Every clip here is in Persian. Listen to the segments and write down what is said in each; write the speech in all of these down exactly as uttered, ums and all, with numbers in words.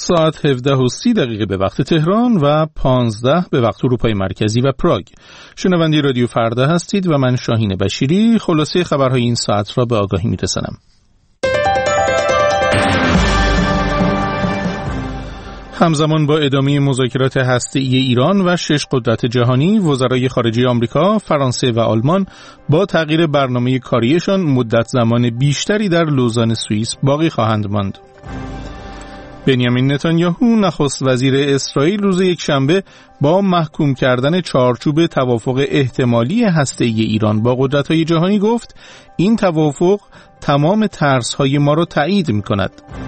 ساعت هفده و سی دقیقه به وقت تهران و پانزده به وقت اروپای مرکزی و پراگ. شنونده رادیو فردا هستید و من شاهین بشیری خلاصه خبرهای این ساعت را به آگاهی می‌رسانم. همزمان با ادامه مذاکرات هسته‌ای ایران و شش قدرت جهانی، وزرای خارجه آمریکا، فرانسه و آلمان با تغییر برنامه کاریشان مدت زمان بیشتری در لوزان سوئیس باقی خواهند ماند. بنیامین نتانیاهو نخست وزیر اسرائیل روز یکشنبه با محکوم کردن چارچوب توافق احتمالی هسته‌ای ایران با قدرت‌های جهانی گفت این توافق تمام ترس‌های ما را تایید می‌کند.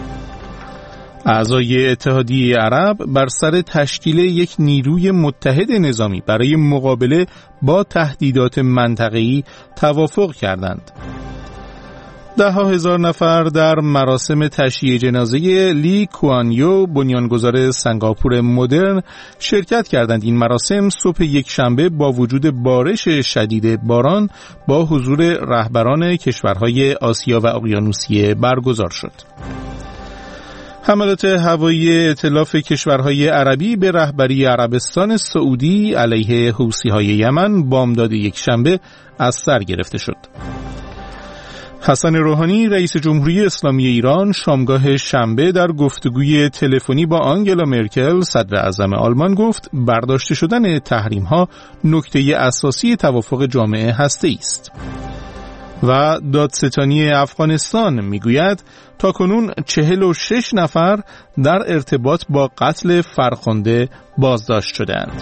اعضای اتحادیه عرب بر سر تشکیل یک نیروی متحد نظامی برای مقابله با تهدیدات منطقه‌ای توافق کردند. ده ها هزار نفر در مراسم تشییع جنازه لی کوان یو، بنیانگذار سنگاپور مدرن، شرکت کردند. این مراسم صبح یک شنبه با وجود بارش شدید باران با حضور رهبران کشورهای آسیا و اقیانوسیه برگزار شد. حملات هوایی ائتلاف کشورهای عربی به رهبری عربستان سعودی علیه حوثی‌های یمن بامداد یک شنبه از سر گرفته شد. حسن روحانی رئیس جمهوری اسلامی ایران شامگاه شنبه در گفتگوی تلفنی با آنگلا مرکل صدر اعظم آلمان گفت برداشته شدن تحریم‌ها نکته اساسی توافق جامعه هسته‌ای است. و دادستانی افغانستان میگوید تاکنون چهل و شش نفر در ارتباط با قتل فرخنده بازداشت شدند.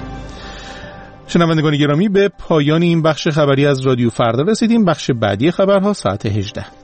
شنوندگان گرامی، به پایان این بخش خبری از رادیو فردا رسیدیم. بخش بعدی خبرها ساعت هجده.